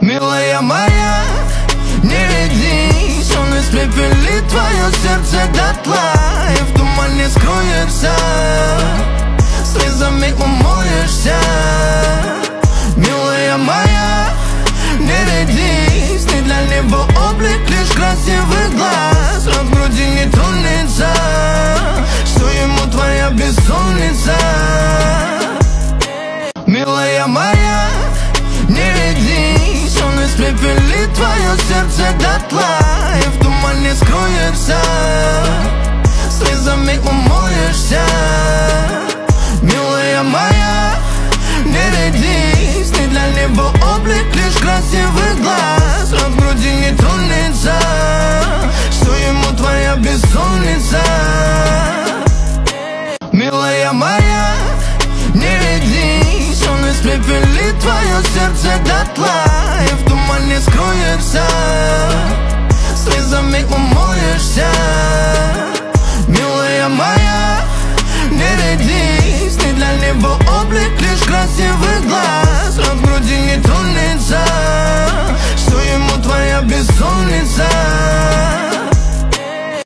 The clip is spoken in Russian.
Милая моя, не ведись, он испепелит твое сердце дотла, и в тумане скроется, слезами умоешься. Милая моя, не ведись, не для него облик, лишь красивый глаз. Но в груди не тронется, что ему твоя бессонница. Милая моя, не ведись, он испепелит твое сердце дотла, и в тумане скроется, слезами умоешься. Милая моя, не ведись, не для него облик, лишь красивый глаз. Но в груди не тронется, что ему твоя бессонница. Милая моя, не ведись, он испепелит твое сердце дотла,